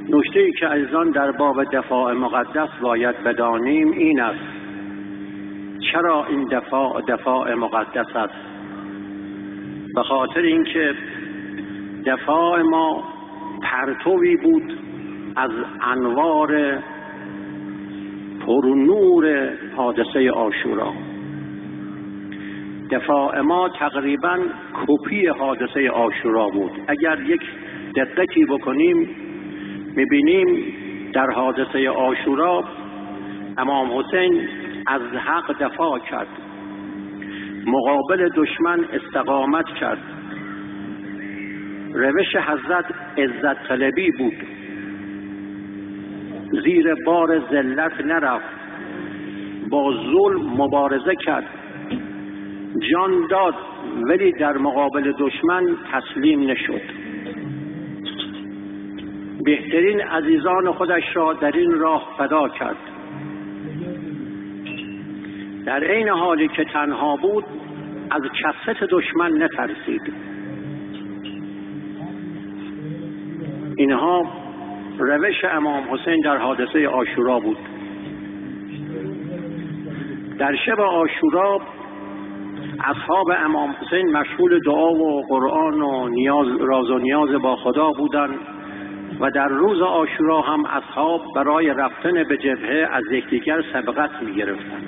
نکته‌ای که از آن در باب دفاع مقدس باید بدانیم این است: چرا این دفاع مقدس است؟ به خاطر اینکه دفاع ما پرتوی بود از انوار پرنور حادثه عاشورا. دفاع ما تقریباً کپی حادثه عاشورا بود. اگر یک دقتی بکنیم می‌بینیم در حادثه عاشورا امام حسین از حق دفاع کرد، مقابل دشمن استقامت کرد. روش حضرت عزت طلبی بود، زیر بار ذلت نرفت، با ظلم مبارزه کرد، جان داد ولی در مقابل دشمن تسلیم نشد. بهترین عزیزان خودش را در این راه فدا کرد. در عین حالی که تنها بود از کثرت دشمن نترسید. اینها روش امام حسین در حادثه عاشورا بود. در شب عاشورا اصحاب امام حسین مشغول دعا و قرآن و راز و نیاز با خدا بودند و در روز عاشورا هم اصحاب برای رفتن به جبهه از یکدیگر سبقت می گرفتند.